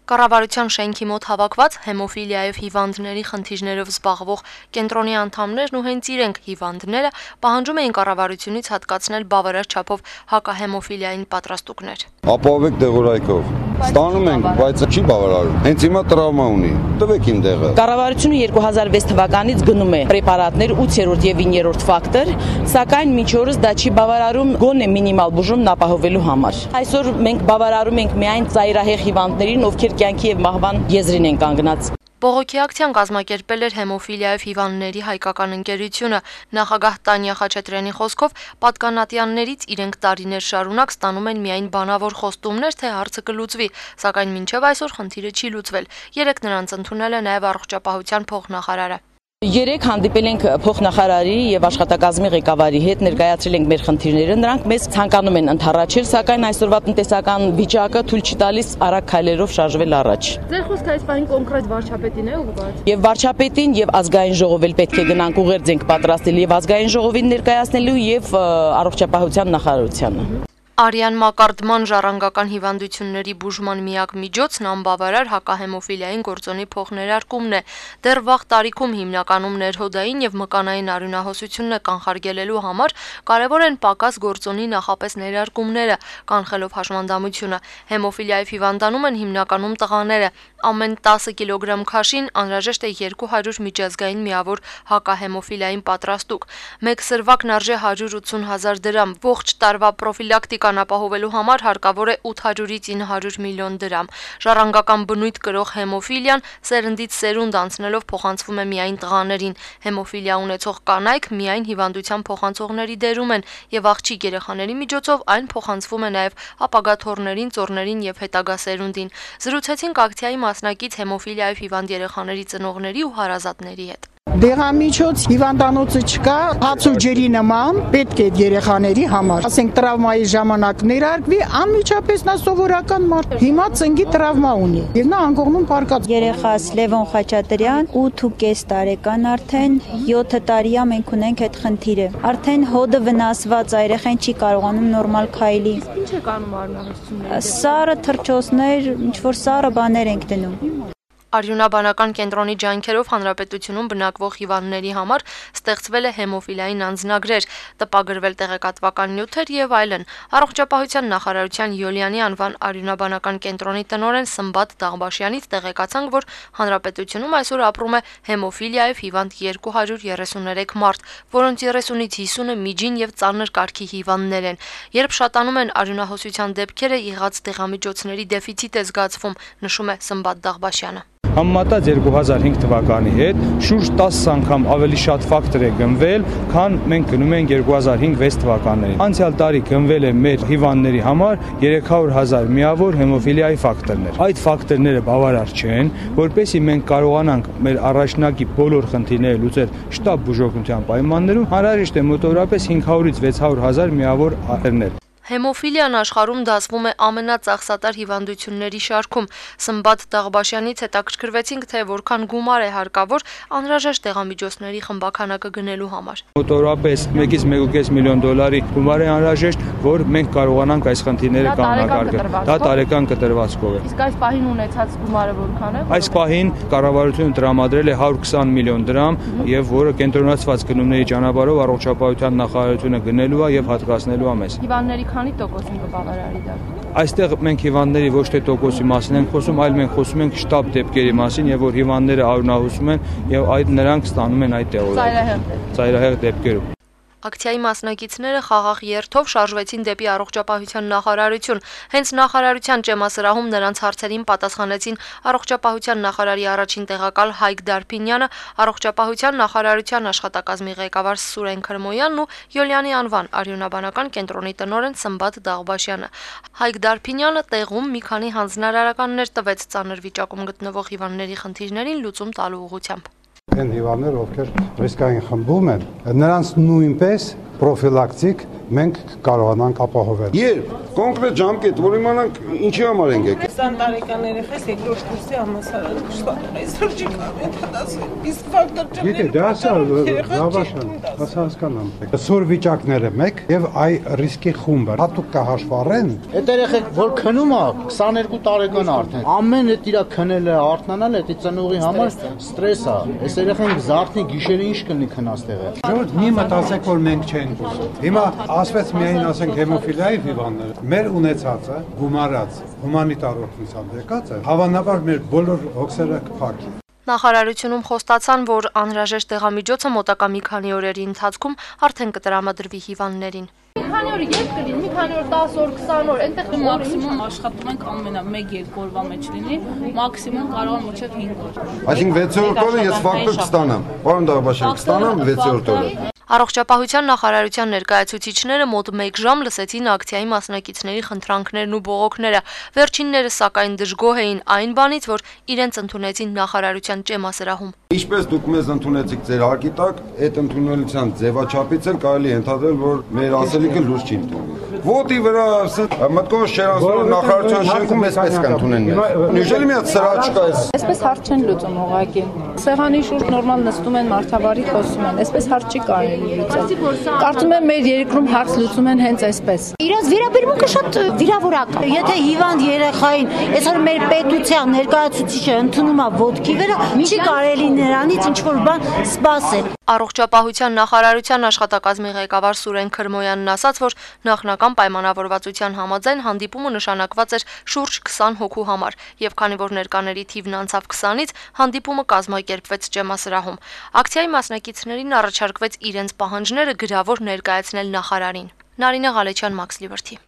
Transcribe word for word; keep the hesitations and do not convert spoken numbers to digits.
Կառավարության շենքի մոտ հավաքված հեմոֆիլիայով հիվանդների խնդիրներով զբաղվող կենտրոնի անդամներն ու հենց իրենք հիվանդները պահանջում էին կառավարությունից հատկացնել բավարար չափով հակահեմոֆիլիային պատրաստուկներ։ Ապահովեք դեղորայքով։ Ստանում ենք, բայց չի բավարարում։ Հենց հիմա տրավմա ունի։ Տվեք իմ դեղը։ Կառավարությունը երկու հազար վեց թվականից գնում է պրեպարատներ ութերորդ եւ իններորդ ֆակտոր, սակայն մինչ օրս դա չի բավարարում գոնե մինիմալ բուժումն ապահովելու համար։ Այսօր մենք բավարարում ենք միայն ծայրահեղ հիվանդներին, ովքեր կյանքի եւ մահվան եզրին են կանգնած։ Բողոքի ակցիան կազմակերպել էր հեմոֆիլիայով հիվանդների հայկական ընկերությունը։ Նախագահ Տանյա Խաչատրյանի խոսքով պատկանատյաններից իրենք տարիներ շարունակ ստանում են միայն բանավոր խոստումներ, թե հարցը կլուծվի, սակայն մինչև այսօր խնդիրը չի լուծվել։ Երեկ նրանց ընդունել է նաև առողջապահության փոխնախարարը։ Երեք հանդիպել ենք փոխնախարարի եւ աշխատակազմի ղեկավարի հետ, ներկայացրել ենք մեր խնդիրները, նրանք մեզ ցանկանում են ընդառաջել, սակայն այսօրվա տնտեսական վիճակը թույլ չի տալիս արագ քայլերով շարժվել առաջ։ Ձեր խոսքը այս պահին կոնկրետ վարչապետին է ուղղված։ Եվ վարչապետին եւ ազգային ժողով էլ պետք է գնանք ուղերձ պատրաստել եւ ազգային ժողովին ներկայացնելու եւ առողջապահության նախարարությանը։ Արյան մակարդման ժառանգական հիվանդությունների բուժման միակ միջոցն անբավարար հակահեմոֆիլիային գործոնի փոխներարկումն է։ Դեռ վաղ տարիքում հիմնականում ներհոդային եւ մկանային արյունահոսությունն է կանխարգելելու համար կարևոր են պակաս գործոնի նախապես ներարկումները, կանխելով հաշմանդամությունը։ Հեմոֆիլիայով հիվանդանում են հիմնականում տղաները։ Ամեն տասը կիլոգրամ քաշին անհրաժեշտ է երկու հարյուր միջազգային միավոր հակահեմոֆիլիային պատրաստուկ։ Մեկ սրվակն արժե հարյուր ութսուն հազար դրամ։ Ողջ տարվա պրոֆիլակտիկան ապահովելու համար հարկավոր է ութ հարյուրից ինը հարյուր միլիոն դրամ։ Ժառանգական բնույթ կրող հեմոֆիլիան սերնդից սերունդ անցնելով փոխանցվում է միայն տղաներին։ Հեմոֆիլիա ունեցող կանայք միայն հիվանդության փոխանցողների դերում են եւ աղջիկ երեխաների միջոցով այն փոխանցվում է նաեւ ապագա թոռներին, ծոռներին եւ հետագա սերունդին։ Զրուցեցինք ակցիայի մասնակից հեմոֆիլիայով հիվանդ երեխաների ծնողների ու հարազատների հետ։ Դեղամիջոց հիվանդանոցը չկա, հաց ու ջրի նման պետք է երեխաների համար։ Ասենք տրավմայի ժամանակ ներարկվի, անմիջապես նա սովորական մարդ։ Հիմա ծնգի տրավմա ունի եւ նա անկողնում պարկած։ Երեխաս Լևոն Խաչատրյան ութ ու կես տարեկան արդեն յոթ տարի է մենք ունենք այդ խնդիրը։ Արդեն հոդը վնասված է, երեխան չի կարողանում նորմալ քայլի։ Ինչ է կանում արյունահոսությունները։ Սառը թռչոցներ, ինչ որ սառը բաներ ենք դնում։ Արյունաբանական կենտրոնի ջանքերով հանրապետությունում բնակվող հիվանդների համար ստեղծվել է հեմոֆիլիային անձնագրեր, տպագրվել տեղեկատվական նյութեր եւ այլն։ Առողջապահության նախարարության Յոլյանի անվան արյունաբանական կենտրոնի տնօրեն Սմբատ Դաղբաշյանից տեղեկացանք, որ հանրապետությունում այսօր ապրում է հեմոֆիլիայով հիվանդ երկու հարյուր երեսուներեք մարդ, որոնց երեսունից հիսունը միջին եւ ծանր կարգի հիվանդներ են։ Երբ շատանում են արյունահոսության դեպքերը, եղած դեղամիջոցների դեֆիցիտ է զգացվում, նշում է Սմբատ Դաղբաշյանը։ Համեմատած երկու հազար հինգ թվականի հետ շուրջ տասը անգամ ավելի շատ ֆակտոր է գնվել, քան մենք գնում ենք երկու հազար հինգ վեց թվականներին։ Անցյալ տարի գնվել է մեր հիվանդների համար երեք հարյուր հազար միավոր հեմոֆիլիայի ֆակտորներ։ Այդ ֆակտորները բավարար չեն, որպեսզի մենք կարողանանք մեր առաջնակի բոլոր խնդիրները լուծել շտապ բուժօգնության պայմաններում, անհրաժեշտ է մոտավորապես հինգ հարյուրից վեց հարյուր հազար միավոր արտերներ։ Հեմոֆիլիան աշխարհում դասվում է ամենածախսատար հիվանդությունների շարքում։ Սմբատ Դաղբաշյանից հետաքրքրվեցինք, թե որքան գումար է հարկավոր անհրաժեշտ տեղամիջոցների խմբաքանակը գնելու համար։ Մոտավորապես մեկից մեկ ու կես միլիոն դոլարի գումար է անհրաժեշտ, որ մենք կարողանանք այս խնդիրները կանոնակարգել։ Դա տարեկան կտրվածքով է։ Իսկ այս պահին ունեցած գումարը որքան է։ Այս պահին կառավարությունը տրամադրել է հարյուր քսան միլիոն դրամ, եւ որը կենտրոնացված գնումների ճանապարհով առողջապահության նախարարությունը գնելու է եւ հատկացնելու է մեզ։ Հիվանդների քանի տոկոսին կբավարարի դա։ Այստեղ մենք հիվանդների ոչ թե տոկոսի մասին ենք խոսում, այլ մենք խոսում ենք շտապ դեպքերի մասին, եւ որ հիվանդները արյունահոսում են եւ այդ նրանք ստանում են այդ տեղով։ Ծայրահեղ դեպքերում։ Ակցիայի մասնակիցները խաղաղ երթով շարժվեցին դեպի առողջապահության նախարարություն։ Հենց նախարարության ճեմասրահում նրանց հարցերին պատասխանեցին առողջապահության նախարարի առաջին տեղակալ Հայկ Դարփինյանը, առողջապահության նախարարության աշխատակազմի ղեկավար Սուրեն Քրմոյանն ու Յոլյանի անվան արյունաբանական կենտրոնի տնօրեն Սմբատ Դաղբաշյանը։ Հայկ Դարփինյանը տեղում մի քանի հանձնարարականներ տվեց ծանր վիճակում գտնվող հիվանդների խնդիրներին լուծում տալու ուղղությամբ։ Այն հիվանդներ, ովքեր ռիսկային խմբում են, նրանց նույնպես պրոֆիլակտիկ մենք կարողանանք ապահովել։ Երբ կոնկրետ ժամկետ, որ իմանանք ինչի համար ենք եկել։ Քսան տարեկան երեխես երկրորդ կուրսի համալսարան շտատում է, այսօր չի կարող դասել։ Իսկ ֆակտոր չունի։ Գիտե, դա ասա, լավաշան, ասա հասկանամ։ Սոր վիճակները մեկ եւ այ ռիսկի խումբը հատուկ կհաշվառեն։ Այդ երեխեք որ քնում է քսաներկու տարեկան արդեն։ Ամեն այդ իրա քնելը, արթնանալը, դա ծնողի համար ստրես է։ Այս երեխեն զարթնի գիշերը ինչ կլինի քնաստեղը։ Ժողովուրդ մի մտածեք որ մենք չենք ուզում։ Հիմա ասվեց միայն ասենք հեմոֆիլիայի հիվանդները։ Մեր ունեցածը գումարած հումանիտար օգնությամբ եկածը հավանաբար մեր բոլոր հոգսերը կփակի։ Նախարարությունում խոստացան, որ անհրաժեշտ դեղամիջոցը մոտակա մի քանի օրերի ընթացքում արդեն կտրամադրվի հիվանդներին։ Մի քանի օր երբ կլինի, մի քանի օր դաս օր, քսան օր, այնտեղ մաքսիմում աշխատում ենք ամենա մեկ երկու օրվա մեջ լինի, մաքսիմում կարող է մինչև հինգ օր։ Այսինքն վեցերորդ օրը ես ֆակտոր կստանամ։ Պարոն Դավաշյան, կստանամ վեցերորդ օրը։ Առողջապահության նախարարության ներկայացուցիչները մոտ մեկ ժամ լսեցին ակցիայի մասնակիցների խնդրանքներն ու բողոքները։ Վերջինները սակայն դժգոհ էին այն բանից, որ իրենց ընդունեցին նախարարության ճեմասրահում։ Ինչպես դուք մեզ ընդունեցիք ձեր հարկի տակ, այդ ընդունելության ձևաչափից էլ կարելի է ենթադրել, որ մեր ասելիքը լուրջ չի ընդունվում։ Ոտի վրա մտքով շերանսով նախարարության շենքում այսպես կընդունեն մեզ։ Նույնիսկ մի հատ սրա չկա էս։ Այսպես հարց չեն լուծում ուղղակի։ Սեղանի շուրջ նորմալ նստում են, մարդավարի խոսում են, այսպես հարց չի կարելի լուծել։ Կարծում եմ մեր երկրում հարց լուծում են հենց այսպես։ Իրաց վերաբերմունքը շատ վիրավորական։ Եթե հիվանդ երեխային այսօր մեր պետության ներկայացուցիչը ընդունում է ոտքի վրա, չի կարելի նրանից ինչ որ բան սպասել։ Առողջապահության նախարարության աշխատակազմի ղեկավար Սուրեն Քրմոյանն ասաց, որ նախնական պայմանավորվածության համաձայն հանդիպումը նշանակված էր շուրջ քսան հոգու համար, եւ քանի որ ներկաների թիվն անցավ քսանից, հանդիպումը կազմակերպվեց ճեմասրահում։ Ակցիայի մասնակիցներին առաջարկվեց իրենց պահանջները գրավոր ներկայացնել նախարարին։ Նարինե Ղալեչյան, Մաքս Լիբերթի։